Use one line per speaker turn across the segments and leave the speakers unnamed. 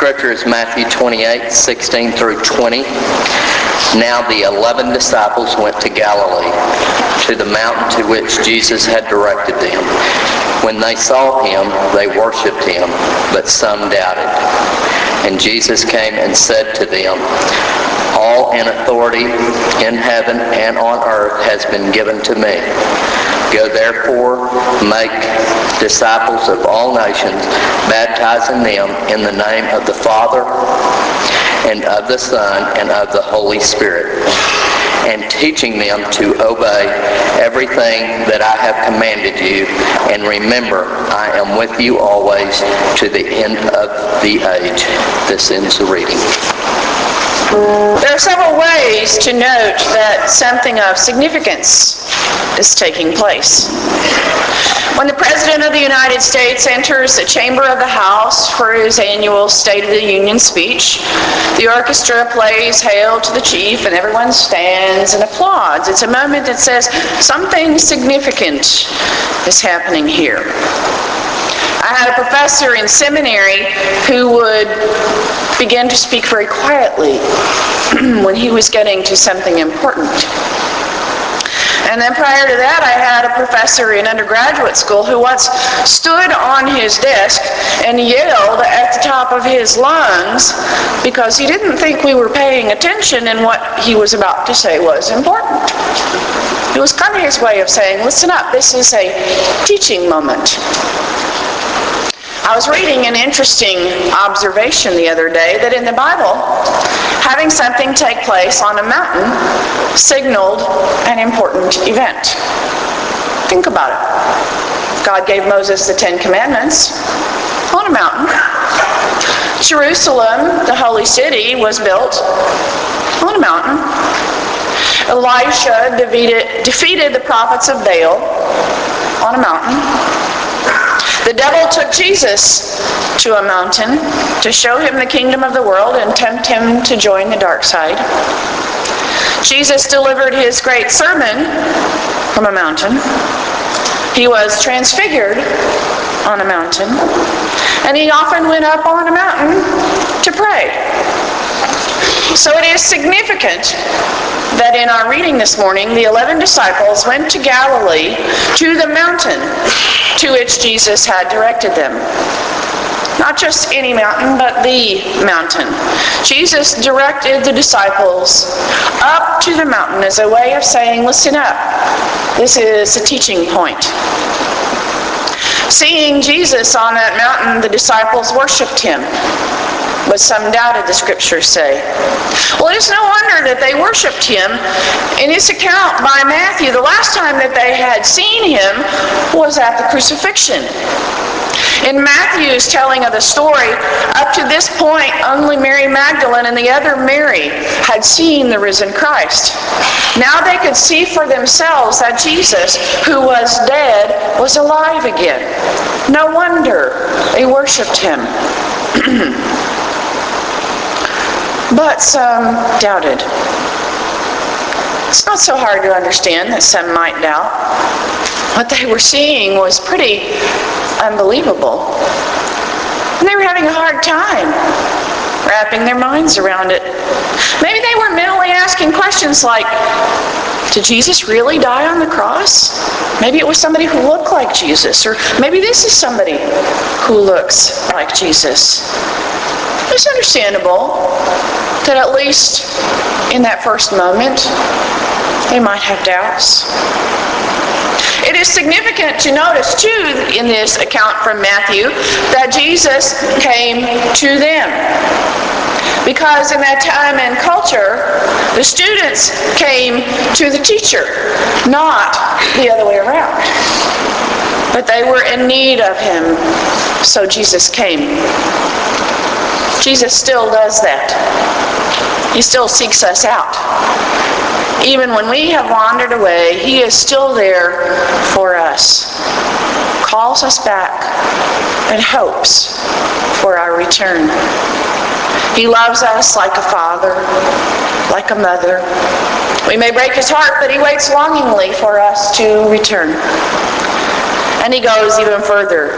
scripture is Matthew 28, 16 through 20. Now the 11 disciples went to Galilee, to the mountain to which Jesus had directed them. When they saw him, they worshipped him, but some doubted. And Jesus came and said to them, All authority in heaven and on earth has been given to me. Go therefore, make disciples of all nations, baptizing them in the name of the Father, and of the Son, and of the Holy Spirit, and teaching them to obey everything that I have commanded you. And remember, I am with you always to the end of the age. This ends the reading.
There are several ways to note that something of significance is taking place. When the President of the United States enters the chamber of the House for his annual State of the Union speech, the orchestra plays Hail to the Chief, and everyone stands and applauds. It's a moment that says something significant is happening here. I had a professor in seminary who would begin to speak very quietly when he was getting to something important. And then prior to that, I had a professor in undergraduate school who once stood on his desk and yelled at the top of his lungs because he didn't think we were paying attention and what he was about to say was important. It was kind of his way of saying, listen up, this is a teaching moment. I was reading an interesting observation the other day that in the Bible, having something take place on a mountain signaled an important event. Think about it. God gave Moses the 10 Commandments on a mountain. Jerusalem, the holy city, was built on a mountain. Elisha defeated the prophets of Baal on a mountain. The devil took Jesus to a mountain to show him the kingdom of the world and tempt him to join the dark side. Jesus delivered his great sermon from a mountain. He was transfigured on a mountain. And he often went up on a mountain to pray. So it is significant that in our reading this morning, the 11 disciples went to Galilee, to the mountain to which Jesus had directed them. Not just any mountain, but the mountain. Jesus directed the disciples up to the mountain as a way of saying, listen up, this is a teaching point. Seeing Jesus on that mountain, the disciples worshipped him. But some doubted, the scriptures say. Well, it is no wonder that they worshipped him. In this account by Matthew, the last time that they had seen him was at the crucifixion. In Matthew's telling of the story, up to this point, only Mary Magdalene and the other Mary had seen the risen Christ. Now they could see for themselves that Jesus, who was dead, was alive again. No wonder they worshipped him. But some doubted. It's not so hard to understand that some might doubt. What they were seeing was pretty unbelievable. And they were having a hard time wrapping their minds around it. Maybe they were mentally asking questions like, did Jesus really die on the cross? Maybe it was somebody who looked like Jesus. Or maybe this is somebody who looks like Jesus. It's understandable that at least in that first moment, they might have doubts. It is significant to notice, too, in this account from Matthew, that Jesus came to them. Because in that time and culture, the students came to the teacher, not the other way around. But they were in need of him, so Jesus came. Jesus still does that. He still seeks us out. Even when we have wandered away, he is still there for us. Calls us back and hopes for our return. He loves us like a father, like a mother. We may break his heart, but he waits longingly for us to return. And he goes even further.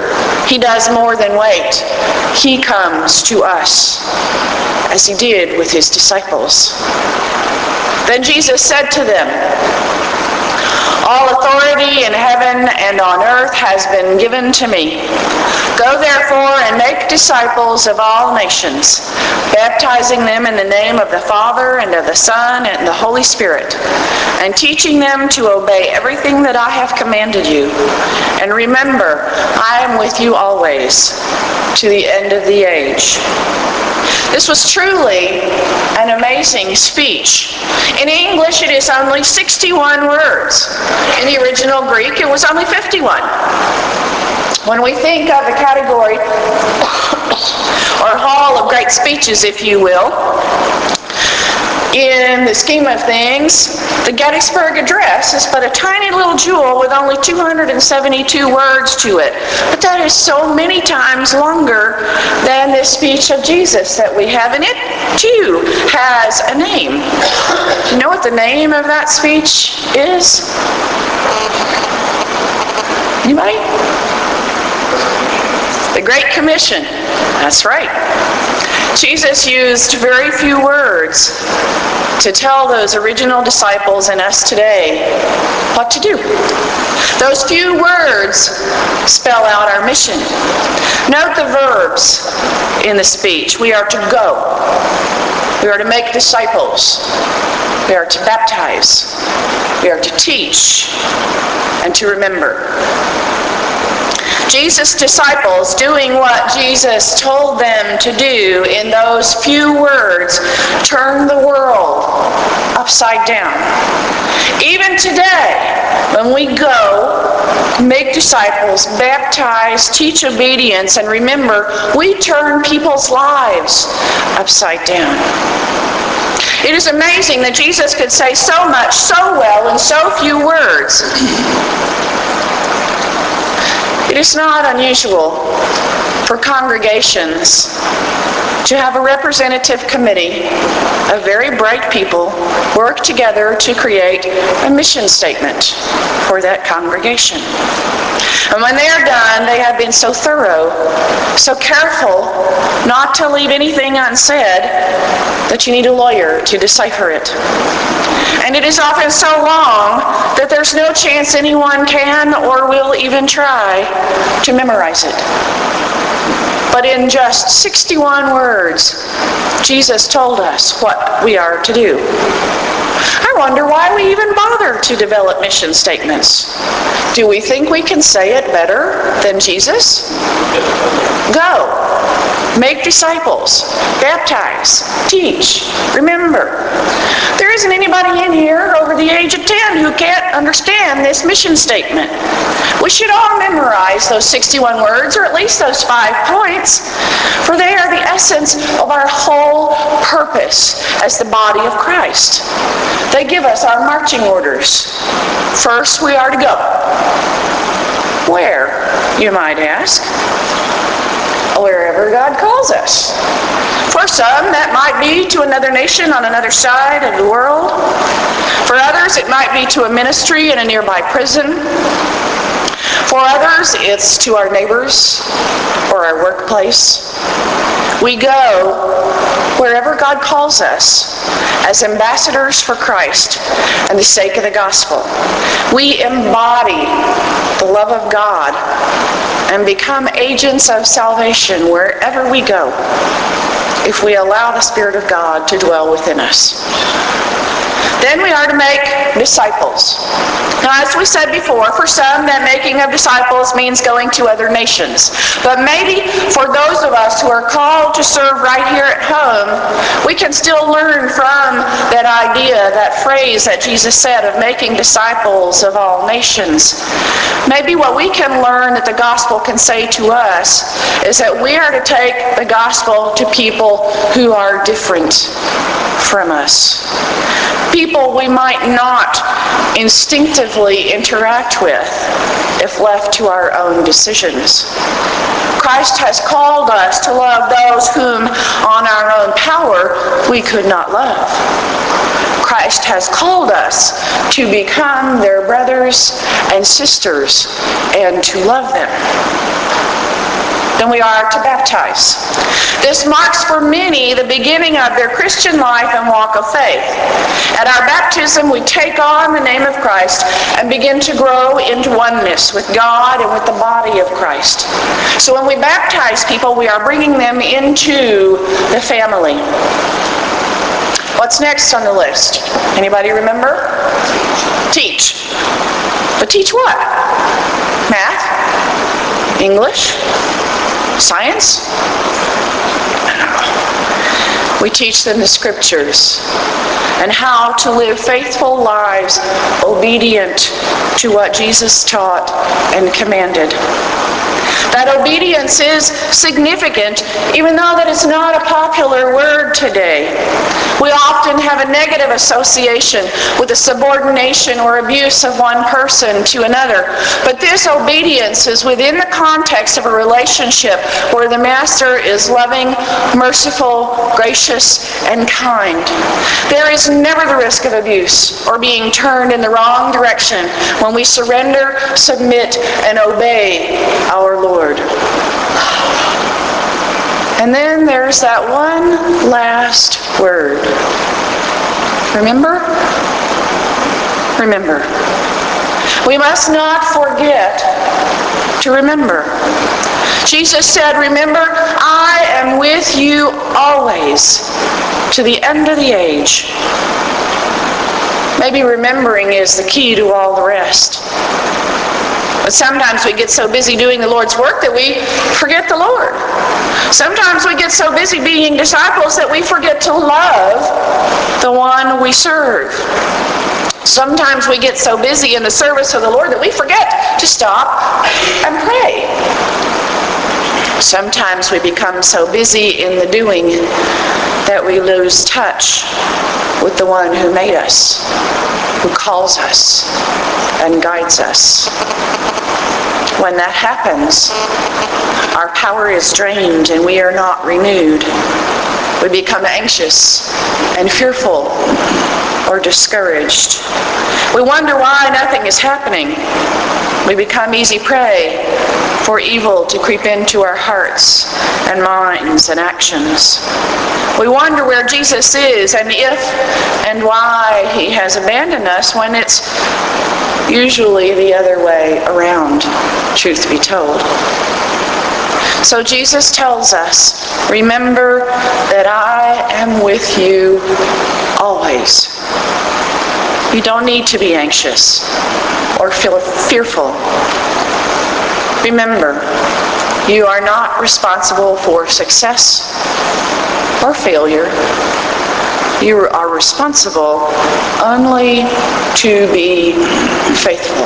He does more than wait. He comes to us, as he did with his disciples. Then Jesus said to them, "All authority in heaven and on earth has been given to me. Go therefore and make disciples of all nations, baptizing them in the name of the Father and of the Son and the Holy Spirit, and teaching them to obey everything that I have commanded you. And remember, I am with you always, to the end of the age." This was truly an amazing speech. In English, it is only 61 words. In the original Greek, it was only 51. When we think of the category, or hall of great speeches, if you will, in the scheme of things, the Gettysburg Address is but a tiny little jewel with only 272 words to it. But that is so many times longer than this speech of Jesus that we have, and it too has a name. You know what the name of that speech is? Anybody? The Great Commission. That's right. Jesus used very few words to tell those original disciples and us today what to do. Those few words spell out our mission. Note the verbs in the speech. We are to go. We are to make disciples. We are to baptize. We are to teach and to remember. Jesus' disciples, doing what Jesus told them to do in those few words, turned the world upside down. Even today, when we go, make disciples, baptize, teach obedience, and remember, we turn people's lives upside down. It is amazing that Jesus could say so much so well in so few words. It is not unusual for congregations to have a representative committee of very bright people work together to create a mission statement for that congregation. And when they are done, they have been so thorough, so careful not to leave anything unsaid that you need a lawyer to decipher it. And it is often so long that there's no chance anyone can or will even try to memorize it. But in just 61 words, Jesus told us what we are to do. I wonder why we even bother to develop mission statements. Do we think we can say it better than Jesus? Go, make disciples, baptize, teach, remember. There isn't anybody in here over the age of 10 who can't understand this mission statement. We should all memorize those 61 words, or at least those 5 points, for they are the essence of our whole purpose as the body of Christ. They give us our marching orders. First, we are to go. Where, you might ask? Wherever God calls us. For some, that might be to another nation on another side of the world. For others, it might be to a ministry in a nearby prison. For others, it's to our neighbors or our workplace. We go wherever God calls us as ambassadors for Christ and the sake of the gospel. We embody the love of God and become agents of salvation wherever we go if we allow the Spirit of God to dwell within us. Then we are to make disciples. Now, as we said before, for some, that making of disciples means going to other nations. But maybe for those of us who are called to serve right here at home, we can still learn from that idea, that phrase that Jesus said of making disciples of all nations. Maybe what we can learn that the gospel can say to us is that we are to take the gospel to people who are different from us. People we might not instinctively interact with if left to our own decisions. Christ has called us to love those whom on our own power we could not love. Christ has called us to become their brothers and sisters and to love them. than we are to baptize. This marks for many the beginning of their Christian life and walk of faith. At our baptism, we take on the name of Christ and begin to grow into oneness with God and with the body of Christ. So when we baptize people, we are bringing them into the family. What's next on the list? Anybody remember? Teach. But teach what? Math? English? Science? We teach them the scriptures and how to live faithful lives obedient to what Jesus taught and commanded. That obedience is significant, even though that is not a popular word today. We often have a negative association with the subordination or abuse of one person to another. But this obedience is within the context of a relationship where the master is loving, merciful, gracious, and kind. There is never the risk of abuse or being turned in the wrong direction when we surrender, submit, and obey our Lord. And then there's that one last word. Remember? Remember. We must not forget to remember. Jesus said, "Remember, I am with you always to the end of the age." Maybe remembering is the key to all the rest. But sometimes we get so busy doing the Lord's work that we forget the Lord. Sometimes we get so busy being disciples that we forget to love the one we serve. Sometimes we get so busy in the service of the Lord that we forget to stop and pray. Sometimes we become so busy in the doing that we lose touch with the one who made us, who calls us and guides us. When that happens, our power is drained and we are not renewed. We become anxious and fearful or discouraged. We wonder why nothing is happening. We become easy prey for evil to creep into our hearts and minds and actions. We wonder where Jesus is and if and why he has abandoned us when it's usually the other way around, truth be told. So Jesus tells us, "Remember that I am with you always." You don't need to be anxious or feel fearful. Remember, you are not responsible for success or failure. You are responsible only to be faithful.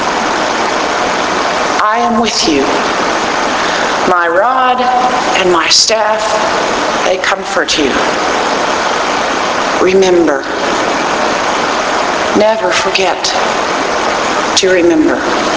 I am with you. My rod and my staff, they comfort you. Remember. Never forget to remember.